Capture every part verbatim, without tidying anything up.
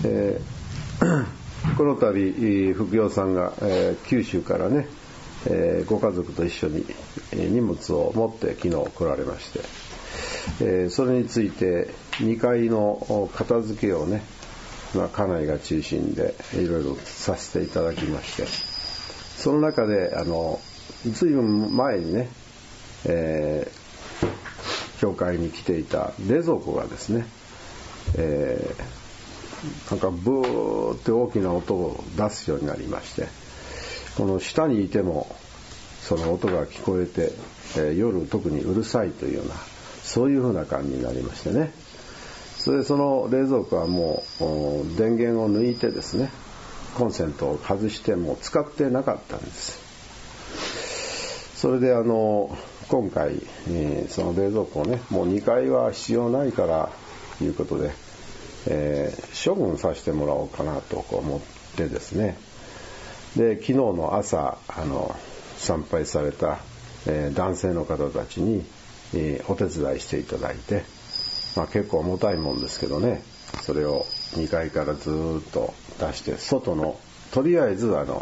えー、この度福代さんが、えー、九州からね、えー、ご家族と一緒に荷物を持って昨日来られまして、えー、それについてにかいの片付けをね、まあ、家内が中心でいろいろさせていただきまして、その中であのずいぶん前にね、えー、教会に来ていた冷蔵庫がですね、えー、なんかブーって大きな音を出すようになりまして、この下にいてもその音が聞こえて、えー、夜特にうるさいというような、そういう風な感じになりましてね。それでその冷蔵庫はもう電源を抜いてですね、コンセントを外してもう使ってなかったんです。それであの今回、えー、その冷蔵庫をね、もうにかいは必要ないからということで、えー、処分させてもらおうかなと思ってですね、で昨日の朝あの参拝された、えー、男性の方たちに、えー、お手伝いしていただいて、まあ、結構重たいもんですけどね、それをにかいからずーっと出して、外のとりあえずあの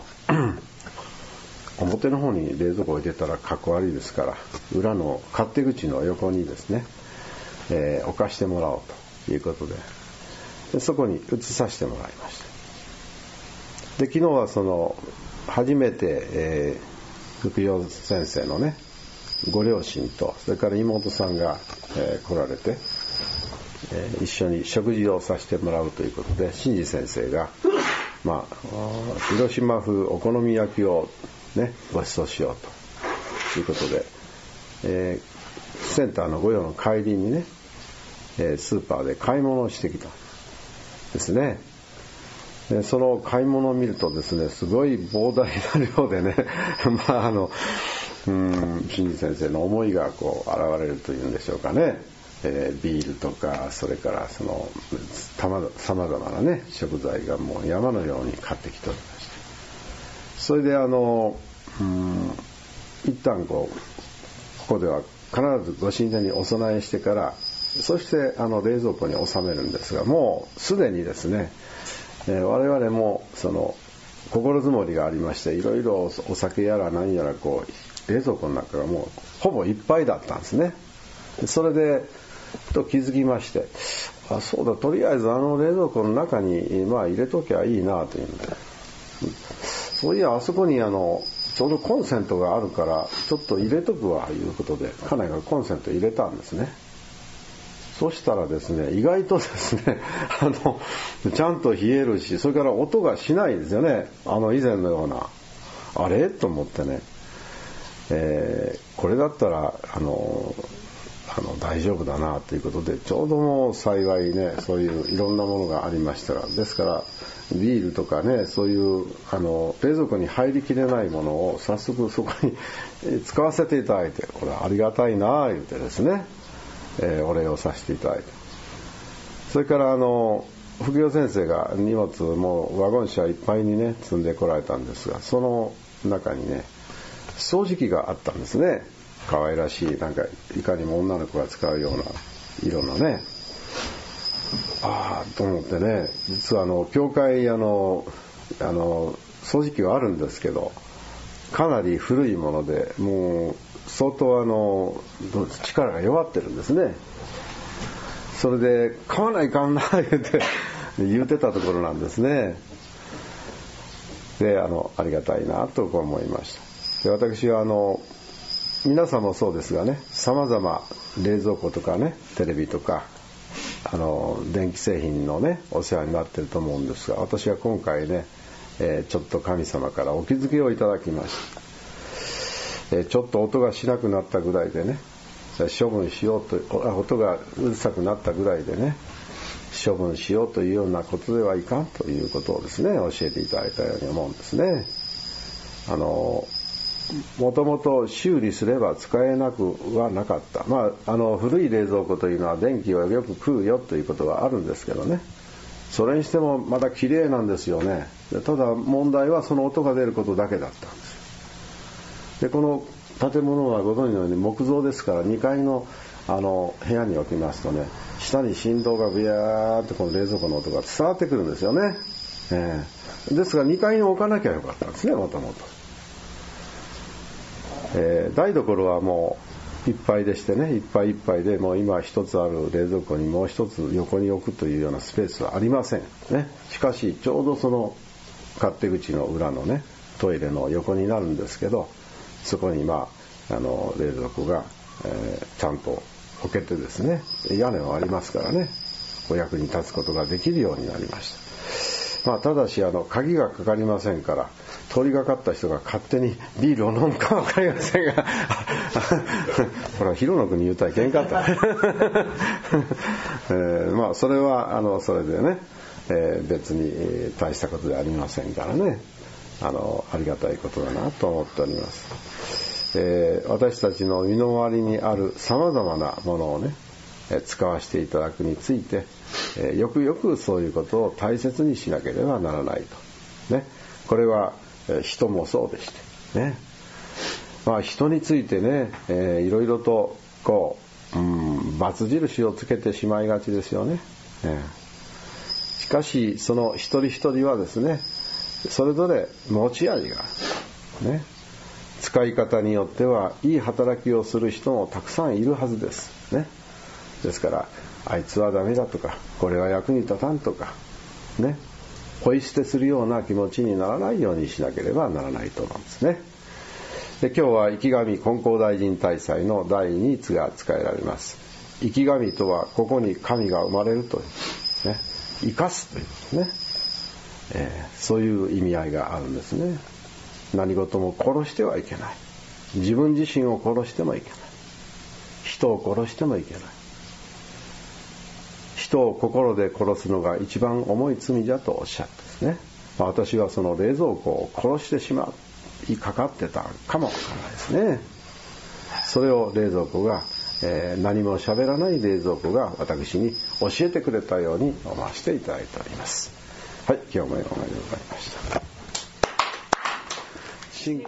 表の方に冷蔵庫を入れたらかっこ悪いですから、裏の勝手口の横にですね、えー、置かしてもらおうということで、でそこに移させてもらいました。で昨日はその初めて、えー、福代先生のねご両親とそれから妹さんが、えー、来られて、えー、一緒に食事をさせてもらうということで、新次先生が、まあ、広島風お好み焼きを、ね、ご馳走しようということで、えー、センターの御用の帰りにね、えー、スーパーで買い物をしてきたんですね。でその買い物を見るとですね、すごい膨大な量でねまああのうん新次先生の思いがこう現れるというんでしょうかね、えー、ビールとかそれからそのさまざまなね食材がもう山のように買ってきておりまして、それであのうん一旦こうここでは必ずご神殿にお供えしてから、そしてあの冷蔵庫に収めるんですが、もうすでにですね、えー、我々もその心づもりがありまして、いろいろお酒やら何やらこう冷蔵庫の中がもうほぼいっぱいだったんですね。それでと気づきまして、あ、そうだ、とりあえずあの冷蔵庫の中にまあ入れときゃいいなというんで、そういやあそこにあのちょうどコンセントがあるからちょっと入れとくわということで、家内がコンセント入れたんですね。そしたらですね、意外とですねあのちゃんと冷えるし、それから音がしないですよね、あの以前のような。あれと思ってね、えー、これだったらあのあの大丈夫だなということで、ちょうどもう幸いね、そういういろんなものがありましたら、ですからビールとかね、そういうあの冷蔵庫に入りきれないものを早速そこに使わせていただいて、これありがたいな言ってですね、えー、お礼をさせていただいて、それからあの福代先生が荷物もワゴン車いっぱいにね積んでこられたんですが、その中にね掃除機があったんですね。可愛らしい、なんかいかにも女の子が使うような色のね、ああと思ってね、実はあの教会あのあの掃除機はあるんですけど、かなり古いもので、もう相当あの力が弱ってるんですね。それで買わないかんな言って言ってたところなんですね。であのありがたいなと思いました。で私はあの皆さんもそうですがね、様々冷蔵庫とかね、テレビとかあの電気製品のねお世話になってると思うんですが、私は今回ね、えー、ちょっと神様からお気づきをいただきました。えー、ちょっと音がしなくなったぐらいでね、処分しようと、音がうるさくなったぐらいでね、処分しようというようなことではいかんということをですね、教えていただいたように思うんですね。あのもともと修理すれば使えなくはなかった。まあ、あの古い冷蔵庫というのは電気をよく食うよということはあるんですけどね、それにしてもまだ綺麗なんですよね。ただ問題はその音が出ることだけだったんです。でこの建物はご存知のように木造ですから、にかいのあの部屋に置きますとね、下に振動がビヤーってこの冷蔵庫の音が伝わってくるんですよね、えー、ですがにかいに置かなきゃよかったんですね、もともと。えー、台所はもういっぱいでしてね、いっぱいいっぱいで、もう今一つある冷蔵庫にもう一つ横に置くというようなスペースはありませんね。しかしちょうどその勝手口の裏のねトイレの横になるんですけど、そこにまああの冷蔵庫が、えー、ちゃんと置けてですね、屋根はありますからね、お役に立つことができるようになりました。まあ、ただしあの鍵がかかりませんから、通りがかった人が勝手にビールを飲むか分かりませんがこれは広野君に言うたらいけんかった、えー、まあそれはあのそれでね、えー、別に大したことではありませんからね、あのありがたいことだなと思っております。えー、私たちの身の回りにあるさまざまなものをね、えー、使わせていただくについて、えー、よくよくそういうことを大切にしなければならないと、ね、これは、えー、人もそうでしてね、まあ、人についてね、えー、いろいろとこう、うん、罰印をつけてしまいがちですよね、えー、しかしその一人一人はですね、それぞれ持ち味がある、ね、使い方によってはいい働きをする人もたくさんいるはずですね。ですからあいつはダメだとか、これは役に立たんとかね、ポイ捨てするような気持ちにならないようにしなければならないと思うんですね。で、今日は生神金光大臣大祭のだいにつが使えられます。生神とはここに神が生まれるという、ね、生かすというね、えー、そういう意味合いがあるんですね。何事も殺してはいけない、自分自身を殺してもいけない、人を殺してもいけない、人を心で殺すのが一番重い罪じゃとおっしゃってですね、まあ、私はその冷蔵庫を殺してしまいかかってたかもわからないですね。それを冷蔵庫が、えー、何も喋らない冷蔵庫が私に教えてくれたように思わせていただいております。はい、今日もお願いでございました。